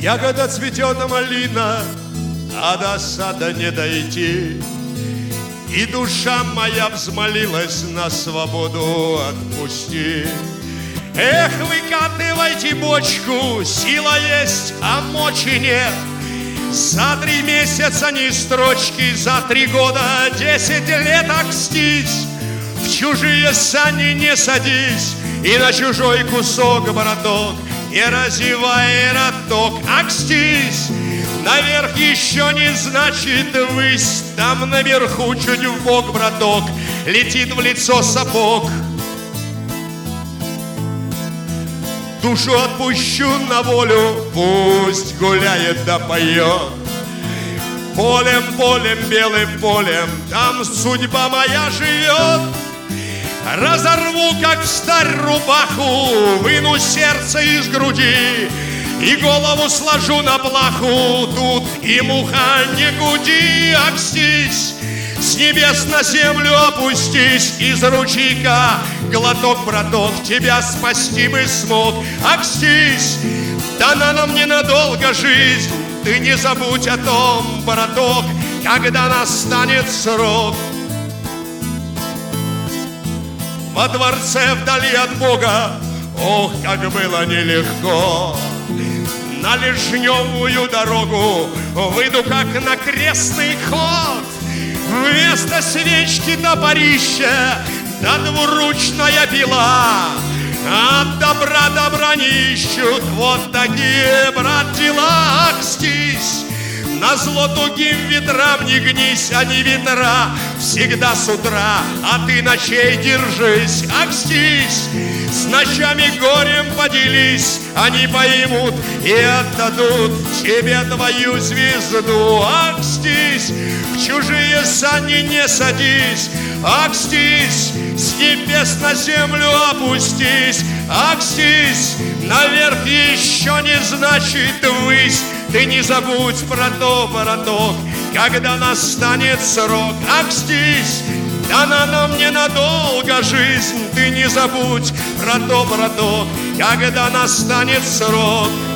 ягода цветет, малина, а до сада не дойти. И душа моя взмолилась на свободу отпусти. Эх, выкатывайте бочку, сила есть, а мочи нет. За 3 месяца ни строчки, за 3 года 10 лет окстись. В чужие сани не садись, и на чужой кусок, браток, не разевай роток, окстись. Наверх еще не значит ввысь, там наверху чуть вбок, браток, летит в лицо сапог. Душу отпущу на волю, пусть гуляет да поет. Полем, полем, белым полем, там судьба моя живет. Разорву, как старь, рубаху, выну сердце из груди и голову сложу на плаху. Тут и муха не гуди, окстись. С небес на землю опустись, из ручейка глоток, браток, тебя спасти бы смог. Окстись, дана нам ненадолго жизнь, ты не забудь о том, браток, когда настанет срок. Во дворце вдали от Бога, ох, как было нелегко. На лежневую дорогу выйду, как на крестный ход. Вместо свечки топорища, да двуручная пила. От добра добра не ищут, вот такие, брат, дела. Окстись, назло тугим ветрам не гнись, они ветра всегда с утра, а ты ночей держись. Окстись, с ночами горем поделись, они поймут и отдадут тебе твою звезду. Окстись, в чужие сани не садись, окстись, с небес на землю опустись. Окстись, наверх еще не значит ввысь, ты не забудь про то, браток, когда настанет срок. Окстись, дана нам ненадолго жизнь, ты не забудь про то, браток, когда настанет срок.